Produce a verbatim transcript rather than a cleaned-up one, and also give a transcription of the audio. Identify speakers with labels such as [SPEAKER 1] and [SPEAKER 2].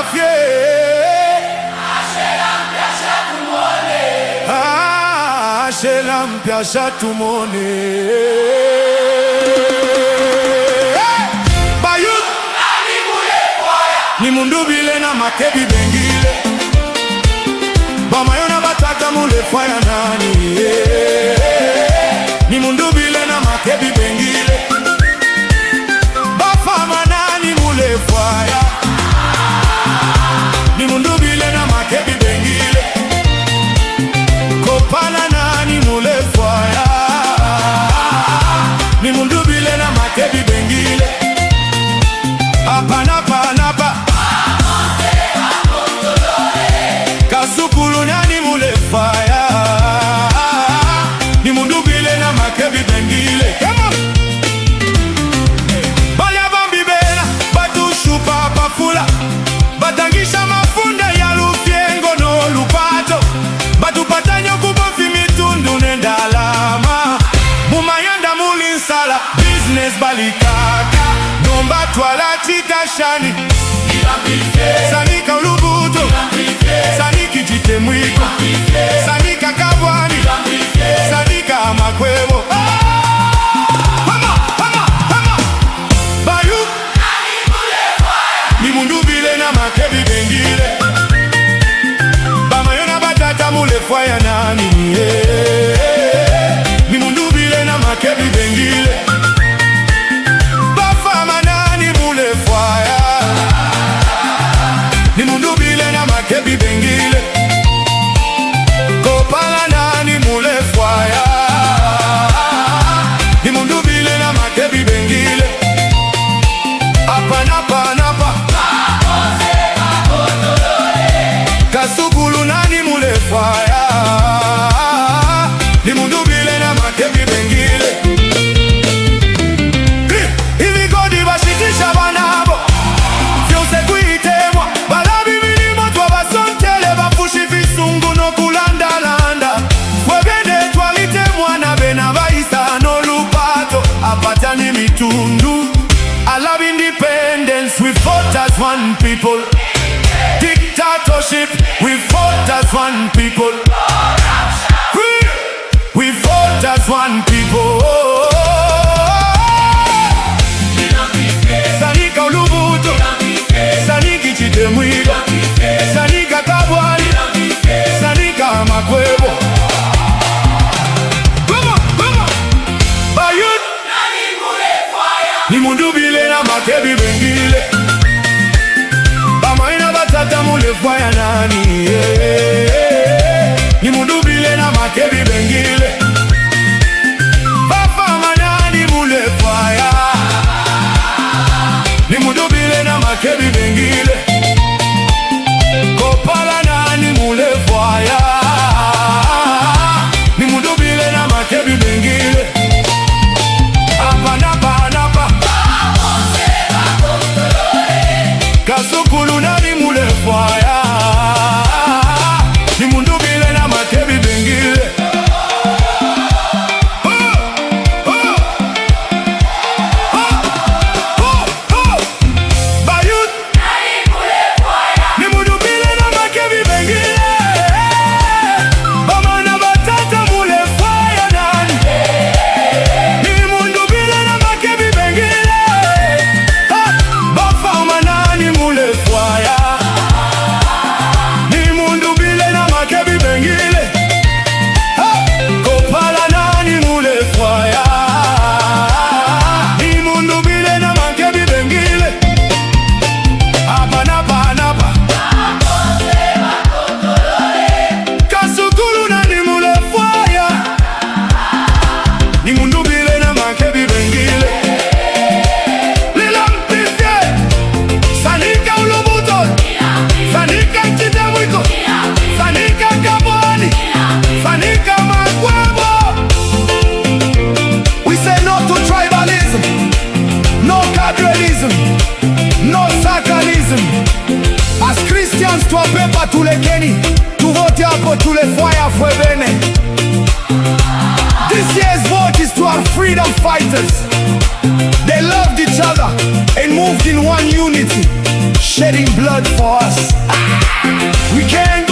[SPEAKER 1] afye Ashela mpya shatumone Bayut ni mundu bile na makebi bengile Bamayona batata mule faya nani Ni mundu bile na makebi bengile Bafama nani mule faya Ni mundu bile na makebi bengile Kopala nani mule faya Ni mundu bile na makebi bengile Apana pana pa Kasukulu nani mule faya Ni mundu bile na makebi bengile Balya bambi bela batu shupa pafula Batangisha mafunda ya lufyengo no lupato Batu patanyo kubofi mitundu nendalama Mumayanda mulinsala business balikaka Nomba twala chikashani Sanika ulubuto Saniki chitemwiko Sanika kabwani Sanika makwebo Hama, hama, hama Bayu Ni mundu bile na makebi bengile Bamayona batata mule faya nani Ni mundu bile na makebi bengile Bafama nani mule faya Ni mundu bile na makebi bengile Kopala nani mule faya Ni mundu bile na makebi bengile Apana pana pa Kasukulu nani mule faya Ni mundu bile na makebi bengile Hivi godi bashitisha banabo Fyose kuitemwa Balabi milimo twa basontele Bafushi visungu no kulandalanda Webende twalitemwa na bena baisa no lupato Apatani mitundu I love independence, we fought as one people Dictatorship, we fought as one people Free, we fought as one people Sanika ulubuto Saniki chitemwigo Sanika kabwani Sanika makwebo Goma, goma Bayut Ni mundu bile na makebi bengile Bamayina batata mule faya nani Ni mundu bile na makebi bengile Bafama nani mule faya Ni mundu bile na makebi bengile Kopala nani mule faya Ni mundu bile na makebi bengile Apana pana pa Kasukulu nani mule faya Ni mundu bile na makebi bengile Bayut Ni mundu bile na makebi bengile Bamana batata mule faya nani Ni mundu bile na makebi bengile Bafama nani mule faya Ni mundu bile na makebi bengile Kopala nani mule faya Ni mundu bile na makebi bengile Apana pana pa Kasukulu nani mule faya Ni mundu bile na makebi bengile Lila mpifye Sanika ulubuto Sanika chitemwiko Sanika kabwani Sanika makwebo We say no to tribalism No cadrelism No sacralism As Christians twapepa tulekeni Tuvote hapo tule fire fwebene This year's vote is to our freedom fighters. They loved each other and moved in one unity, shedding blood for us. We can't